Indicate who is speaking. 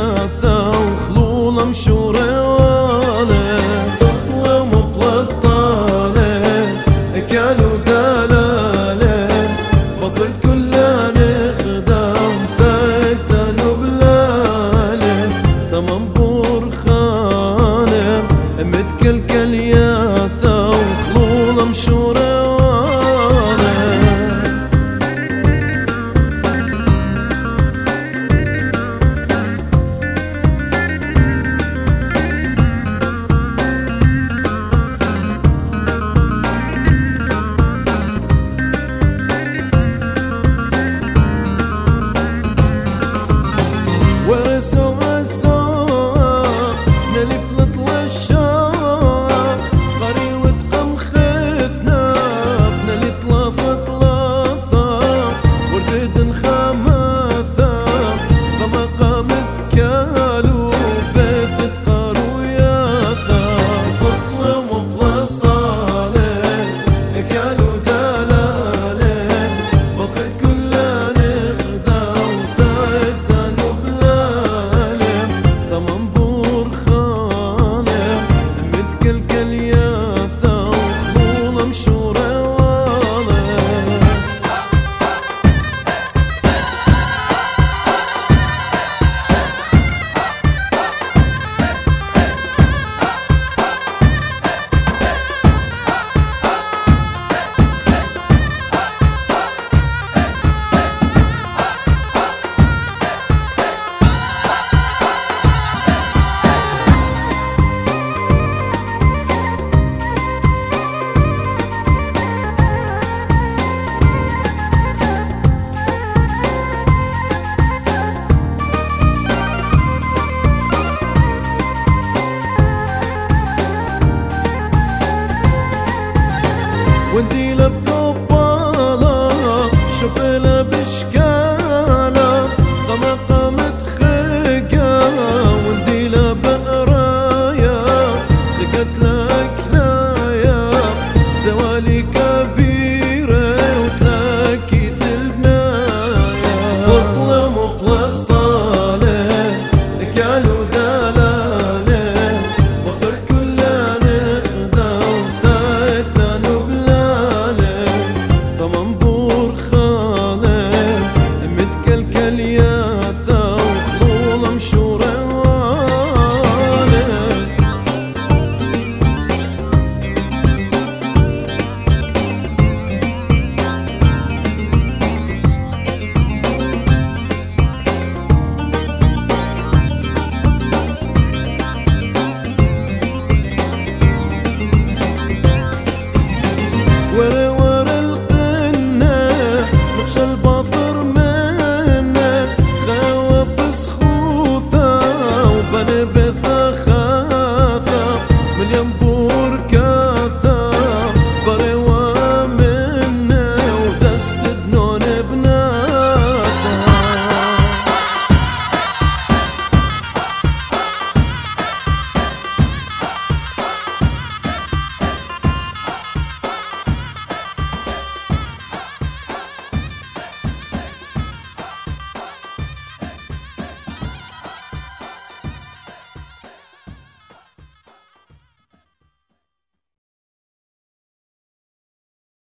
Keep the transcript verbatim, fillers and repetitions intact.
Speaker 1: الياثة وخلولة مشورة ولا بطلة ومطلطالة أكالوا دلالة بطلت كلها نقدام تايتانو بلالة تمام برخانة متكلك الياثة وخلولة مشورة سوا سوا نلف نطلع الشوق قري وتقم خثنا بنلي ثلاثة ثلاثة وردد نخمثة قما قامت كالو بثت قارو ياثا بطلة ومطلطالة كالو دلالة بطلت كلها نغدا وتايتانو تمام برخانة متكلكل ياثة وخلولة مشورة ونديلة بقبالة شبلة بشكالة قما قامت خيقة ونديلة بقرايا خقت لك لايا زوالي كبيرة وتلاكي ثلبنايا بطلة مطلطالة كالو دلالة وفرت كلها نقدا وتايتانو تمام برخانة متكلكل ياثة وخلولة مشورة